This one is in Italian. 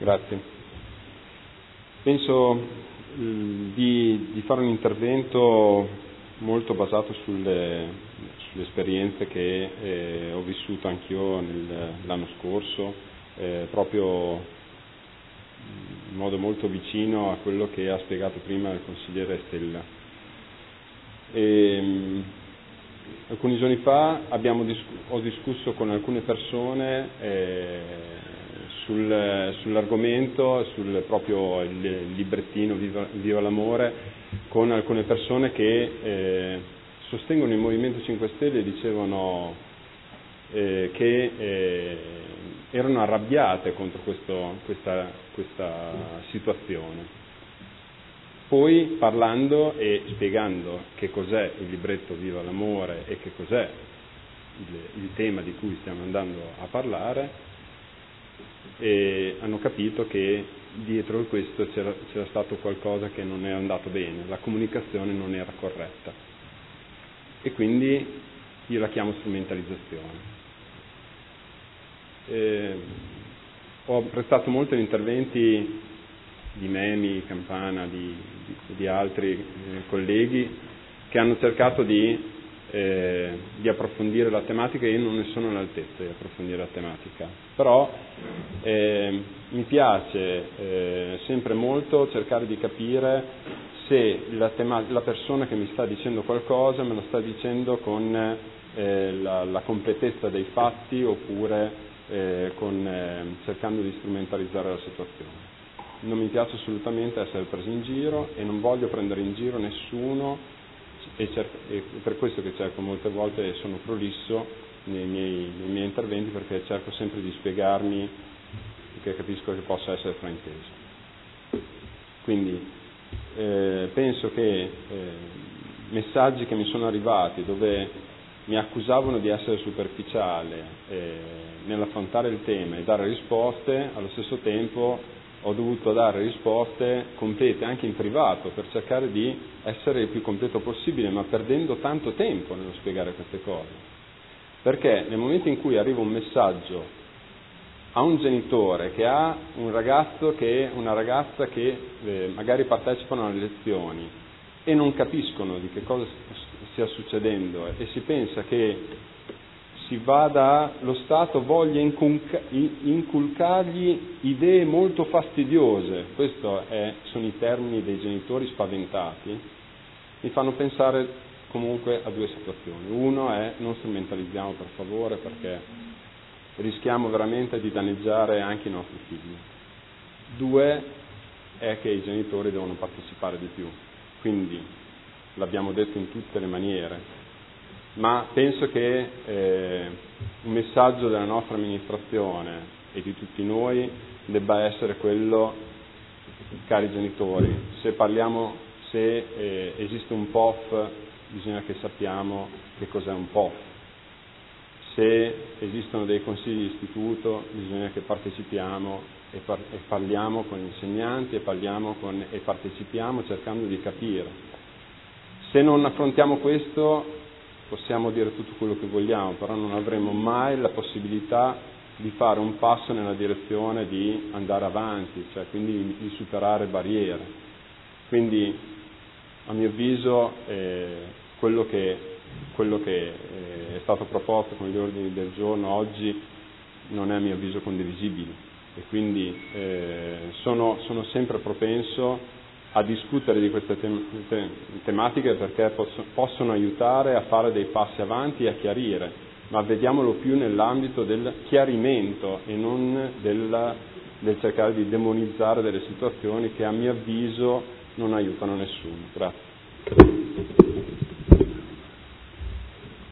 Grazie. Penso di fare un intervento molto basato sulle esperienze che ho vissuto anch'io l'anno scorso, proprio in modo molto vicino a quello che ha spiegato prima il consigliere Stella. Alcuni giorni fa ho discusso con alcune persone sull'argomento, sul proprio il librettino Viva l'amore, con alcune persone che sostengono il Movimento 5 Stelle e dicevano che erano arrabbiate contro questa situazione. Poi, parlando e spiegando che cos'è il libretto Viva l'amore e che cos'è il tema di cui stiamo andando a parlare, hanno capito che dietro questo c'era stato qualcosa che non è andato bene, la comunicazione non era corretta, e quindi io la chiamo strumentalizzazione. Ho apprezzato molto gli interventi di Memi, Campana, di altri colleghi che hanno cercato di approfondire la tematica. Io non ne sono all'altezza di approfondire la tematica, però mi piace sempre molto cercare di capire se la persona che mi sta dicendo qualcosa me lo sta dicendo con la completezza dei fatti oppure cercando di strumentalizzare la situazione. Non mi piace assolutamente essere preso in giro e non voglio prendere in giro nessuno, e per questo che cerco molte volte, e sono prolisso nei miei interventi, perché cerco sempre di spiegarmi, perché capisco che possa essere frainteso. Quindi penso che messaggi che mi sono arrivati dove mi accusavano di essere superficiale nell'affrontare il tema e dare risposte, allo stesso tempo ho dovuto dare risposte complete anche in privato per cercare di essere il più completo possibile, ma perdendo tanto tempo nello spiegare queste cose. Perché nel momento in cui arriva un messaggio a un genitore che ha un ragazzo una ragazza che magari partecipano alle lezioni e non capiscono di che cosa stia succedendo, e si pensa che lo Stato voglia inculcargli idee molto fastidiose, questi sono i termini dei genitori spaventati, mi fanno pensare comunque a due situazioni. Uno è: non strumentalizziamo per favore, perché rischiamo veramente di danneggiare anche i nostri figli. Due è che i genitori devono partecipare di più, quindi l'abbiamo detto in tutte le maniere, ma penso che un messaggio della nostra amministrazione e di tutti noi debba essere quello: cari genitori, se esiste un POF, bisogna che sappiamo che cos'è un POF. Se esistono dei consigli di istituto, bisogna che partecipiamo e parliamo con gli insegnanti e partecipiamo cercando di capire. Se non affrontiamo questo, possiamo dire tutto quello che vogliamo, però non avremo mai la possibilità di fare un passo nella direzione di andare avanti, cioè quindi di superare barriere. Quindi, a mio avviso, quello che è stato proposto con gli ordini del giorno oggi non è, a mio avviso, condivisibile, e quindi sono sempre propenso a discutere di queste tematiche, perché possono aiutare a fare dei passi avanti e a chiarire, ma vediamolo più nell'ambito del chiarimento e non del cercare di demonizzare delle situazioni che, a mio avviso, non aiutano nessuno. Grazie.